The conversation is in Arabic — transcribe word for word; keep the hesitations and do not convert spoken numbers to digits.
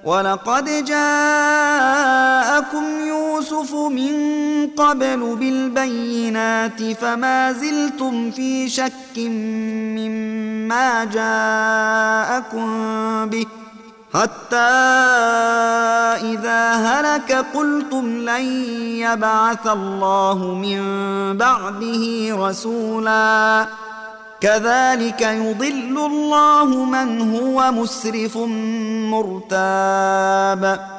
ولقد جاءكم يوسف من قبل بالبينات فما زلتم في شك مما جاءكم به حتى إذا هلك قلتم لن يبعث الله من بعده رسولا كذلك يضل الله من هو مسرف مرتاب